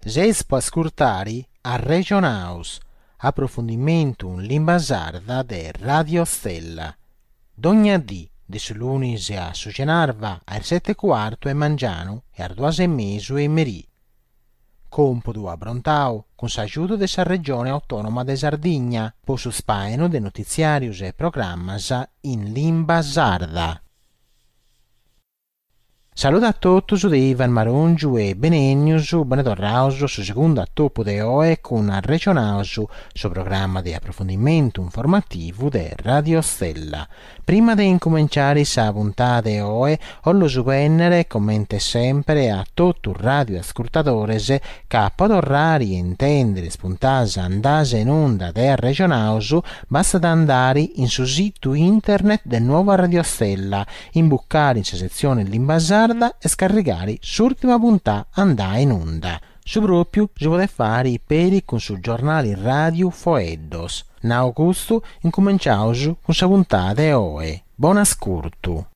Zes può ascoltare a Region House, approfondimento in lingua sarda de Radio Stella. Dogna de su lunis a Sugenarva al 7:15 e mangiano e al 2:30 e merì. Compodo a Brontao con s'aiuto de sa regione autonoma de Sardigna, po su spaeno de notiziarius e programmas in lingua sarda. Saluto a tutti da Ivan Marongiu e benenius, benedorraus su secondo a topo de OE con Regionaus su programma di approfondimento informativo de Radio Stella. Prima di incominciare sa puntata de OE, ollo subennere commente sempre a tutti i radioascoltatores che podorrari intendere spuntasa andase in onda de Regionaus basta da andare in su sito internet del nuovo Radio Stella, imbuccare in sezione Limbasar e scaricare l'ultima puntata andà in onda. Su proprio si può fare i peri con sul giornale radio Foeddos. In augusto incominciamo con la puntata e OE. Buon ascolto.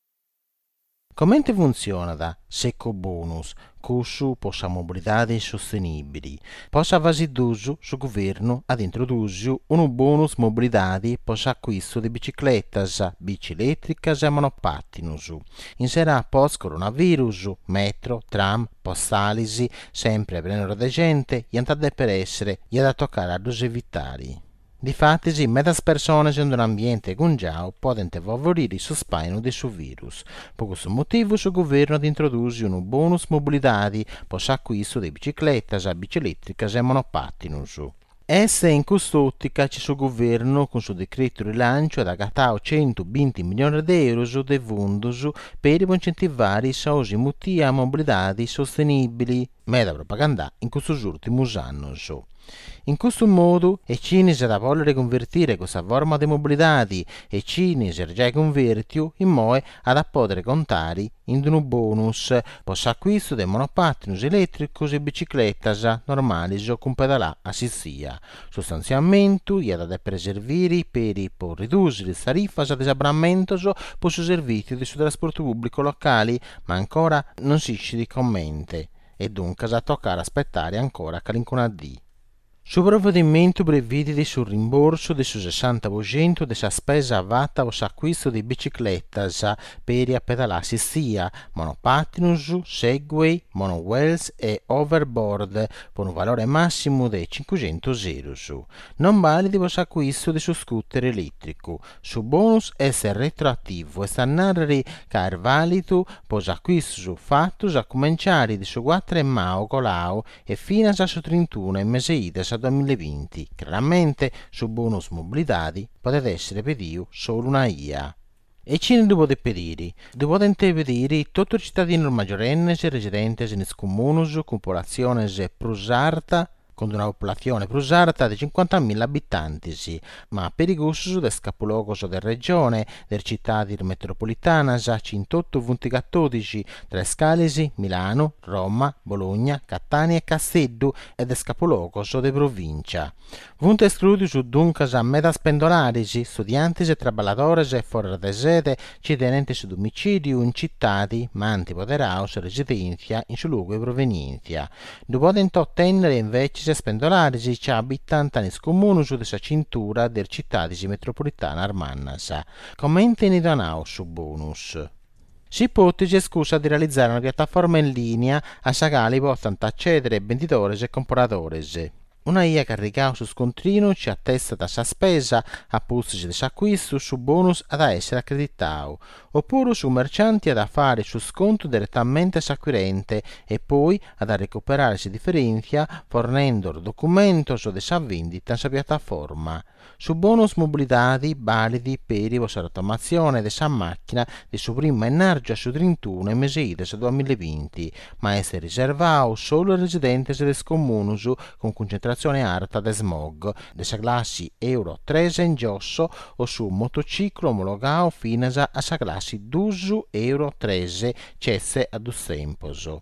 Come funziona da secco bonus? Cussu possa mobilità sostenibili. Possa vasi d'uso su governo ad introdurre un bonus mobilità possa acquisto di biciclettas, bici elettricas e monopattinus. Inserà post coronavirus, metro, tram, postalisi, sempre pieno di gente, iantade per essere, e da toccare a dose vitali. Difatti, medas persone in un ambiente gungiao possono favorire il sostegno di su virus. Per questo motivo, il governo ha introdotto un bonus mobilità per l'acquisto di biciclette, bici elettriche e monopattinus. Esse in quest'ottica c'è il governo con il suo decreto rilancio ad agattare 120 milioni di euro di fondi per incentivare i sausi muti a mobilità sostenibili, meda propaganda in questi ultimi anni. In questo modo, i cinesi da voler convertire questa forma di mobilità e cinesi già convertito in modo da poter contare in un bonus per l'acquisto di monopattinus elettricos e biciclettas normali o con pedalà assistita. Sostanzialmente, è da preservare per ridurre le tariffe di disabbonamento per il servizio di trasporto pubblico locali, ma ancora non si di commenti e dunque a toccare aspettare ancora che l'inconadì. Su provvedimento prevede sul rimborso del 60% della spesa fatta per l'acquisto di biciclettas per a pedalare assistita, monopattinus, segway, monowheels e overboard per un valore massimo di 500 euro. Non validi per l'acquisto di su scooter elettrico. Su bonus è retroattivo e stannare che è valido per l'acquisto fatto a cominciare di su 4 maggio colao e fino a su 31 mese 2020. Chiaramente su bonus mobilità potete essere pedito solo una IA. E ci ne dovete pedire? Dovete pedire tutti i cittadini maggiorenni residenti in comuni con popolazione prusarta con una popolazione prusarta di 50.000 abitanti, ma per i gusti del capoluogo della regione, delle città metropolitane, 58 punti cattolici, tra Scalesi, Milano, Roma, Bologna, Catania e Castello e del capoluogo della provincia. Punti esclusi su dunque a metà pendolari, studianti e traballadori fuori da sede, cittadini su domicilio in città, ma antipoderaus residenza in su luogo di provenienza. Dovete ottenere invece spendolari ci abitanti nel comune su questa cintura del città metropolitana armannas. Commenti in idonao su bonus. Si ipotesi scusa di realizzare una piattaforma in linea a Sagali possono accedere venditori e compratori. Una IA caricata su scontrino ci attesta da sa spesa a posti di acquisto su bonus ad essere accreditato, oppure su mercanti ad fare su sconto direttamente s'acquirente e poi ad recuperare si differenzia fornendo il documento su di sa vendita sa piattaforma. Su bonus mobilitati validi per la automazione di sa macchina di su prima energia su 31 mese 2020, ma essere riservato solo ai residenti del comune con concentrazione alta di smog, della classi Euro 3 in giosso o su motociclo omologato fino a sa classi 2 Euro 3 cesse ad tempos.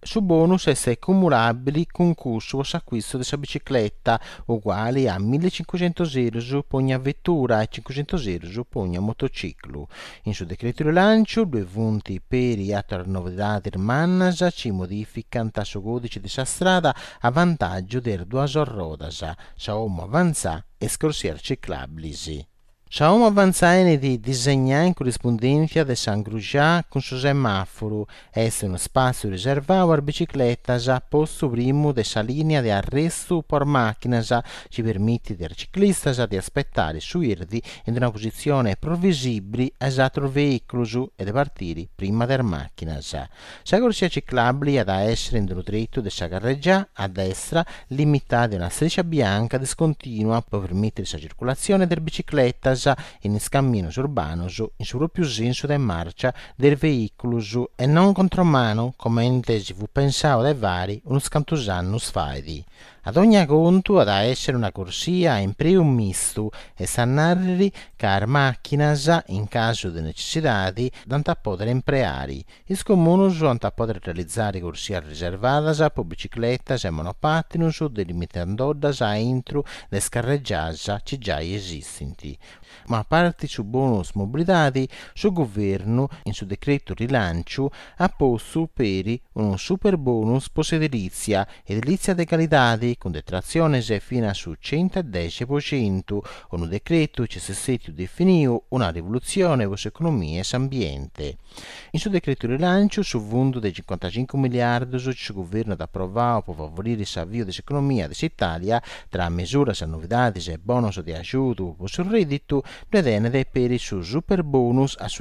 su bonus essere cumulabili con custo acquisto della bicicletta uguali a 1500 euro per ogni vettura e 500 euro per ogni motociclo. In su decreto rilancio, due punti per i altre novità del Mannasa ci modificano il codice della strada a vantaggio del due rodas, siamo avanzati e scorsier ciclabili. Siamo avanzati di disegnare in corrispondenza di San Grugià con suo semaforo, essere uno spazio riservato a biciclette a posto primo della linea di arresto per macchine, ci permette al ciclista di aspettare su irdi in una posizione provvisibile esatto veicolo e di partire prima della macchina. La corsia ciclabile ad essere in dritto della carreggiata a destra, limitata a una striscia bianca discontinua per permettere la circolazione delle biciclette in scamminos urbanos in solo più senso di marcia del veicolo e non contromano come si fu pensato dai vari unos cantos annos faidi. Ad ogni conto ad essere una corsia in un misto e sannarri car macchinas in caso di necessità da poter impreari. Il comune da poter realizzare corsie riservate per biciclettas e monopattinus delimitando a intro le scarreggiate che già esistenti. Ma a parte su bonus mobilitati, su governo in su decreto rilancio ha posto per un super bonus post edilizia di qualità con detrazione fino a su 110%, un decreto che si è definito una rivoluzione verso economia e ambiente. In su decreto rilancio su fondo dei 55 miliardi che il governo ha approvato per favorire l'avvio dell'economia dell'Italia tra misure e novità e bonus di aiuto sul reddito, due per su super bonus a su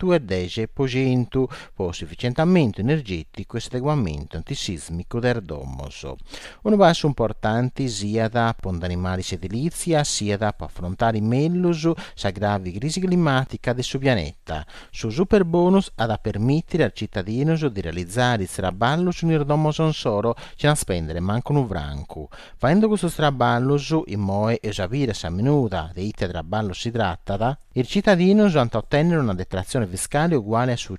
110% per sufficientamento energetico e adeguamento antisismico del domos. Un passo importante sia da per animali edilizia sia da per affrontare meglio la grave crisi climatica del suo pianeta. Su super bonus ha da permettere al cittadino di realizzare il traballo su un domo sonsoro che non spendere manco un franco. Facendo questo traballo in moe e sapere se a minuta di ite traballo si tratta il cittadino ha da ottenere una detrazione fiscale uguale a su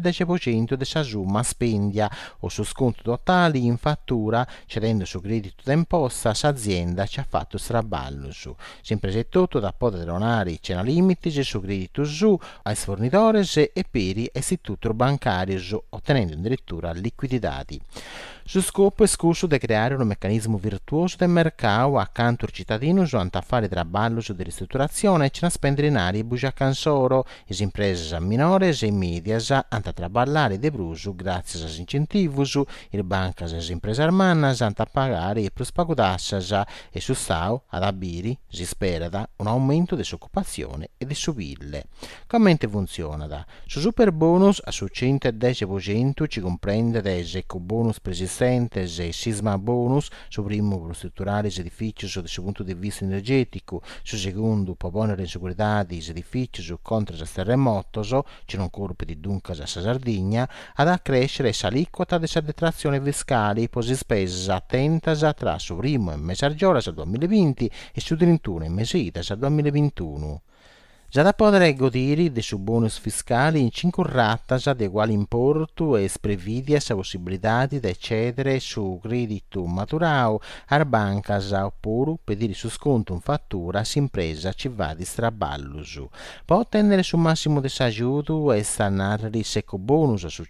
110% della somma spendia o su sconto totale in fattura cedendo su credito d'imposta all'azienda che ha fatto il traballo su. Sempre se tutto da poter donare c'è limiti su credito su ai fornitori e per i istituti bancari ottenendo addirittura liquidità. Su scopo è scuso di creare un meccanismo virtuoso del mercato accanto al cittadino a fare traballo di ristrutturazione e ce ne spendere in aria bugia cansoro, le imprese minori e medie hanno traballare de bruso grazie agli incentivi, le banche e le imprese armane hanno pagare i prospagotasse e su stau ad abiri si spera un aumento di disoccupazione e di subille. Come funziona? Su super bonus a su 110% ci comprende des eco bonus persistenti e sisma bonus su primo per strutturare gli edifici dal punto di vista energetico, su secondo per ponere in sicurezza gli edifici contro il terremoto, c'è un corpo di dunque a Sardegna, ad accrescere l'aliquota della detrazione fiscale per le spese attente tra su primo e mezzogiorno del 2020 e su 31 e mese del 2021. Già da poter godere dei suoi bonus fiscali in 5 rate di uguale importo e prevede la possibilità di accedere su credito maturato a banca oppure pedire su sconto in fattura se impresa ci va di straballo. Può ottenere su massimo di aiuto e stanare il secco bonus su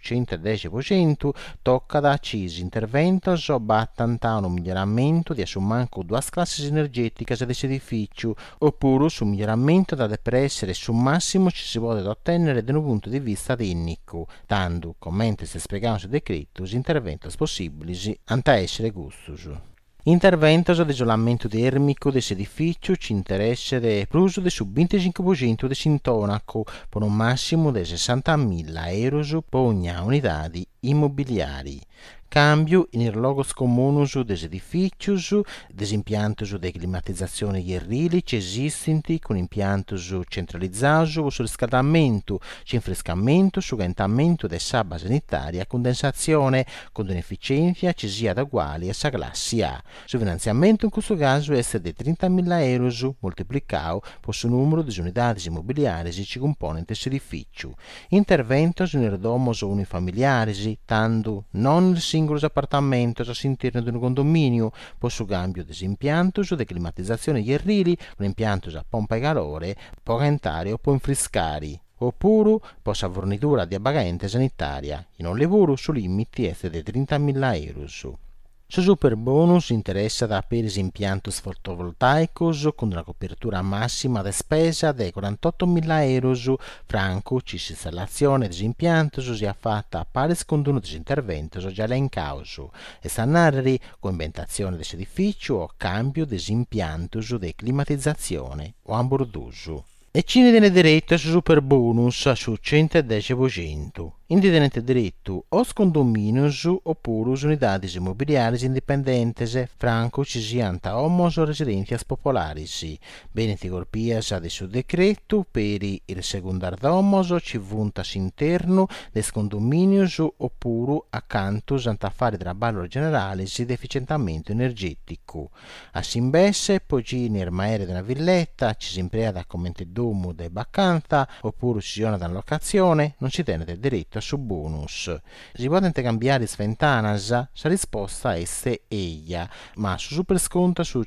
110%, tocca da accisi intervento o battanta un miglioramento di su manco due classi energetiche degli edifici oppure su miglioramento da depressa essere su massimo ci si può ottenere da un punto di vista tecnico, tanto come si spiegano su decreto, interventi possibili anta essere gustus. Intervento di isolamento termico dell'edificio ci interessa del pluso del su 25% di sintonaco per un massimo di 60.000 euro per ogni unità immobiliari. Cambio in logos comunes des edificios, des impiantos de climatizzazione ierrilici esistenti con impiantos centralizzato sul riscaldamento, rinfrescamento, sugentamento de sabba sanitaria, condensazione con un'efficienza che sia uguale a classe A. Su finanziamento in questo caso è di 30.000 euro moltiplicato per il numero di unità immobiliari che compongono questo edificio. Intervento in domos unifamiliari, tanto non il singoli appartamenti all'interno di un condominio, poi su cambio di impianti di climatizzazione gherrili, un impianto a pompa e calore, può calentare o può infriscare, oppure possa fornitura di abbagante sanitaria, in un lavoro su limiti di 30.000 euro. Su super bonus interessa da per impiantos fotovoltaicos con una copertura massima di spesa di 48.000 euro franco, installazione di impiantos sia fatta a pari con uno di interventos già in causa e sanare con inventazione di edificio o cambio di impiantos di climatizzazione o amborduso. E ci ne diritto su super bonus su 110%. In tenete diritto o condominios oppure unidadi immobiliari indipendenti, franco ci sianta homos o residenzias popolaris. Beneti corpias di su decreto per il secundardomos ci vuntas interno des condominios oppure accanto ant'affari traballo generali di efficientamento energetico. A Simbesse poi nel maere di una villetta ci si impreda come domo de vacanza oppure si siona da locazione, non si tiene diritto su bonus. Si può cambiare sventanas? La risposta è se eia, ma su super sconto su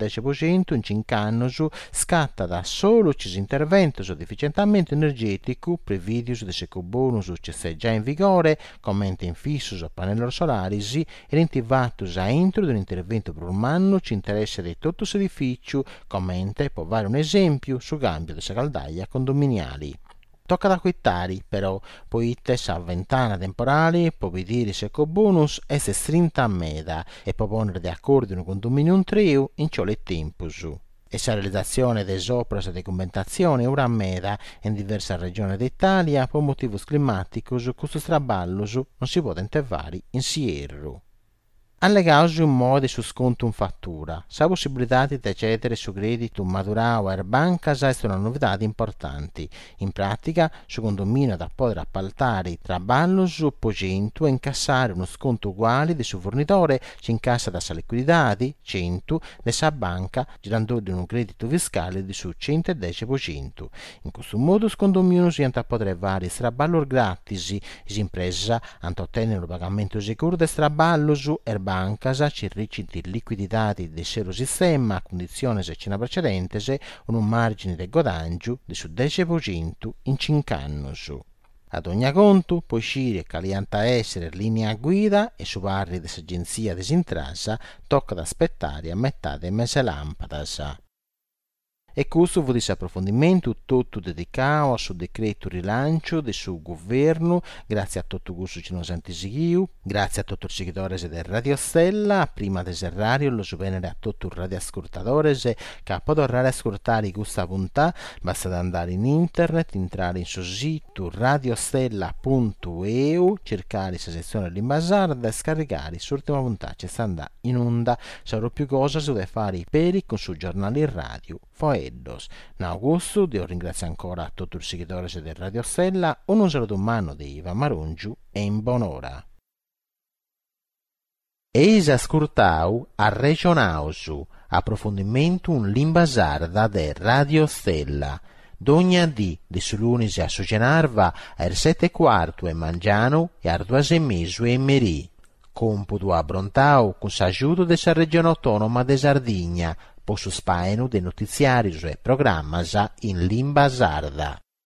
110% in 5 anni scatta da solo ci interventi di efficientamento energetico previdius di seco bonus che sei già in vigore, commenti in fisso su pannelli solari e l'intivatus a entro di un intervento per un anno ci interessa di tutto l'edificio, commenta può fare un esempio su cambio di caldaia condominiali. Tocca da quittare, però, poiché sa ventana temporale, può vedere se con bonus e se strinta a meda e può ponere di accordo in un condominio un trio in ciò le tempus. E sa realizzazione dei opere di commentazione ora a meda in diverse regioni d'Italia per motivi climatici, questo traballo non si può intervare in sierro. Allegato un modo su sconto in fattura. La possibilità di accedere su credito madurao a bancas è una novità importante. In pratica, su condominio da poter appaltare traballo su pogento e incassare uno sconto uguale di suo fornitore ci incassa da sa liquidità 100 da sa banca girando di un credito fiscale di su 110%. In questo modo, il condominio si entra a poter fare traballo gratis e l'impresa anta ottenere un pagamento sicuro di traballo su banca ci riciti liquidità del suo sistema a condizione se c'è una precedente con un margine di guadagno di su 10% in 5 anni. Ad ogni conto, può uscire calianta essere linea guida e su vari dell'agenzia disintrasa tocca ad aspettare a metà del mese lampadas. E questo fu questo approfondimento tutto dedicato al suo decreto rilancio del suo governo, grazie a tutto questo ci nos anticipiu, grazie a tutti i seguitori del Radio Stella, prima del serrario lo subvenere a tutti i radioascoltatori che potranno ascoltare questa puntata, basta andare in internet, entrare in suo sito radiostella.eu, cercare la sezione Lingua Sarda e scaricare l'ultima puntata che sta andando in onda, sarò più cose su da fare i peri con su giornali radio. Foeddos. In augusto io ringrazio ancora a tutti i seguitori del Radio Stella, un saluto umano di Ivan Marungiu e in buon'ora. Eis ascoltau a Regionausu, approfondimento in lingua sarda del Radio Stella. D'ogni dì, di su lunedì a Sugenarva, al 7:15 e mangiano e al 2:30 e merì. Computo a Brontau con s'aiuto della regione autonoma de Sardigna, po su spainu de notiziari e programma in lingua sarda.